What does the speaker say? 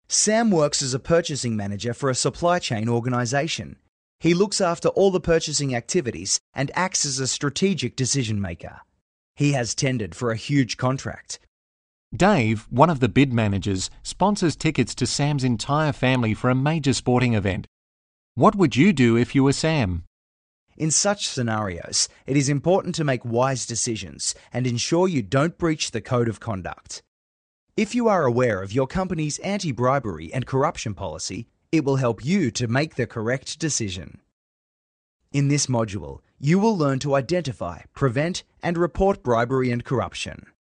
Sam works as a purchasing manager for a supply chain organisation. He looks after all the purchasing activities and acts as a strategic decision maker. He has tendered for a huge contract. Dave, one of the bid managers, sponsors tickets to Sam's entire family for a major sporting event. What would you do if you were Sam? In such scenarios, it is important to make wise decisions and ensure you don't breach the code of conduct. If you are aware of your company's anti-bribery and corruption policy, it will help you to make the correct decision. In this module, you will learn to identify, prevent, and report bribery and corruption.